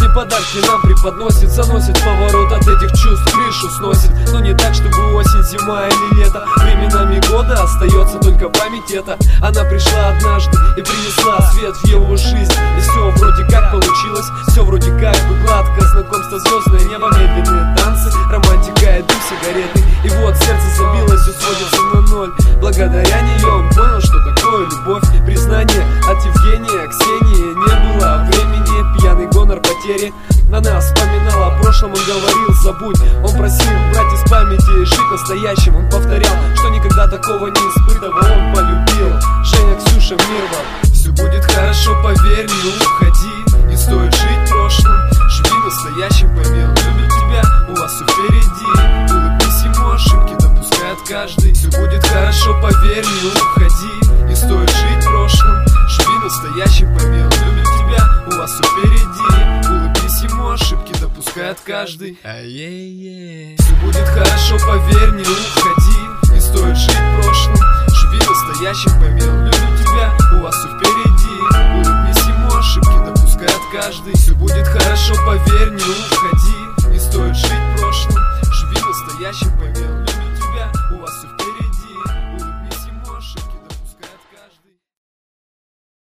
подарки нам преподносит, заносит в поворот, от этих чувств крышу сносит. Но не так, чтобы осень, зима или лето. Временами года остается только память эта. Она пришла однажды и принесла свет в его жизнь. И все вроде как получилось, все вроде как бы гладко. Знакомство, звездное небо, медленные танцы, романтика и дым сигареты. И вот сердце забилось, все сводится на ноль. Благодаря нее он понял, что такое любовь. Признание от Евгения, Ксении не было времени. Пьяный гонор потери. Она вспоминала о прошлом, он говорил забудь. Он просил брать из памяти, жить настоящим. Он повторял, что никогда такого не испытывал. Он полюбил Женя, Ксюша, мир вам. Все будет хорошо, поверь, не уходи. Не стоит жить прошлым, живи настоящим, пойми, он любит тебя, у вас все впереди. Улыбнись ему, ошибки допускает каждый. Все будет хорошо, поверь, не уходи. Не стоит жить прошлым, живи настоящим, пойми, он любит тебя, у вас все впереди. Улыбнись ему, ошибки допускает каждый. Все будет хорошо, поверь, не уходи. Не стоит жить прошлым, живи настоящим, пойми, он любит тебя, у вас все впереди. Улыбнись ему, ошибки допускает каждый. Все будет хорошо, поверь, не уходи.